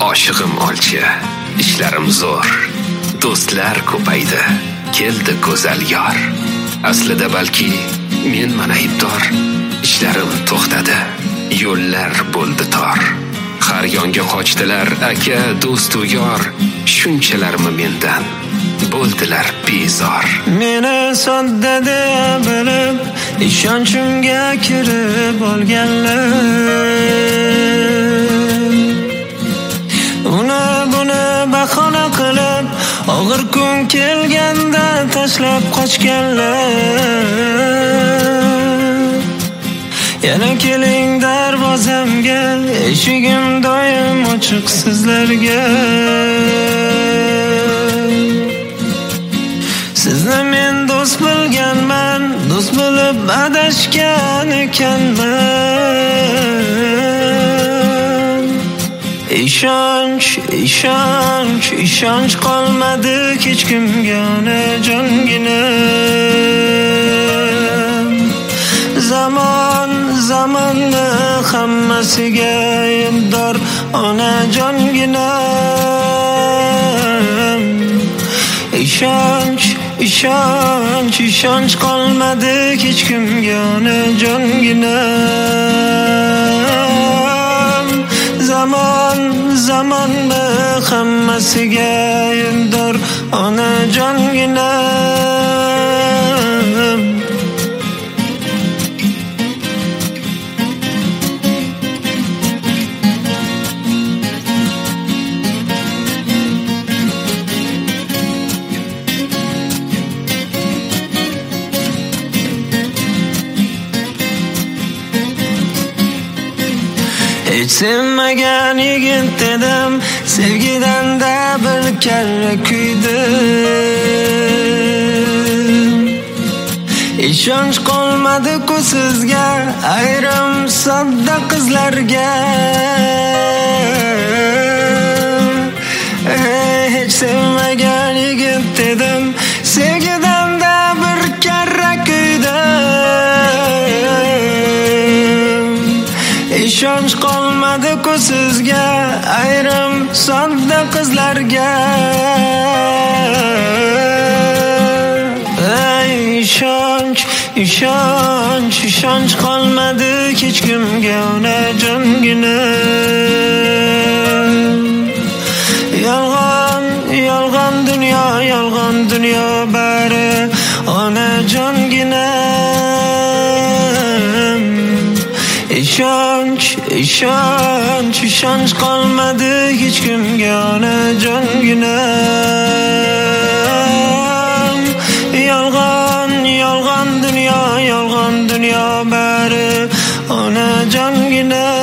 Oshig'im olchi, ishlarim zo'r, do'stlar ko'paydi, keldi go'zal yor. Aslida balki menman aybdor, ishlarim to'xtadi, yo'llar bo'ldi tor. Har yonga qochdilar aka, do'stu yor, shunchalarmi mendan bo'ldilar bezor. Meni sodda deb bilib, ishonchimga kirib olganlar, uni buni bahona qilib, og'ir kun kelganda tashlab qochganlar. Yana keling darvozamga, eshigim doim ochiq sizlarga. Sizni men do'st bilganman, do'st bilib adashgan ekanman. Ishonch qolmadi hech kimga, onajongina. Zamonni hammasiga aybdor, onajongina. Ishonch qolmadi hech kimga, onajongina. Zamonni hammasiga aybdor, onajongina. Hech sevmagan yigit edim, sevgidan-da bir karra kuydim. Ishonch qolmadi-ku sizga, ayrim sodda qizlarga. Hech sevmagan yigit edim, sevgidan-da bir karra kuydim. Ishonch qolmadi-ku sizga, ayrim sodda qizlarga. Ishonch qolmadi hech kimga, onajongina. Yolg'on dunyo bari, onajongina. Ishonch qolmadi hech kimga, onajongina. Yolg'on dunyo bari, onajongina.